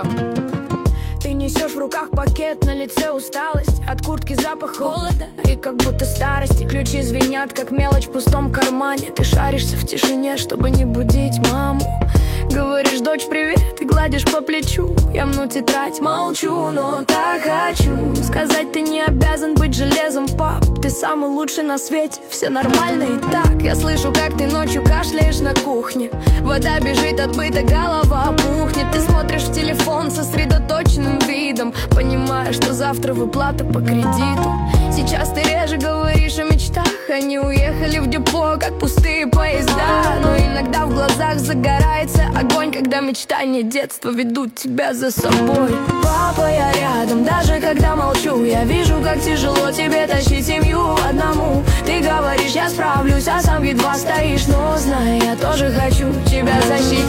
Ты несешь в руках пакет, на лице усталость, от куртки запах холода и как будто старости. Ключи звенят, как мелочь в пустом кармане. Ты шаришься в тишине, чтобы не будить маму. Говоришь: дочь, привет, и гладишь по плечу. Я мну тетрадь, молчу, но так хочу сказать: ты не обязан быть железом, пап. Ты самый лучший на свете, все нормально и так. Я слышу, как ты ночью кашляешь на кухне. Вода бежит от быта, голова пухнет. Ты смотришь в телефон сосредоточенным видом, понимая, что завтра выплата по кредиту. Сейчас ты реже говоришь о мечтах, они уехали в депо, как пустые поезда. Но иногда в глазах загорается огонь, когда мечтания детства ведут тебя за собой. Папа, я рядом, даже когда молчу. Я вижу, как тяжело тебе тащить семью одному. Ты говоришь: я справлюсь, а сам едва стоишь. Но знай, я тоже хочу тебя защитить.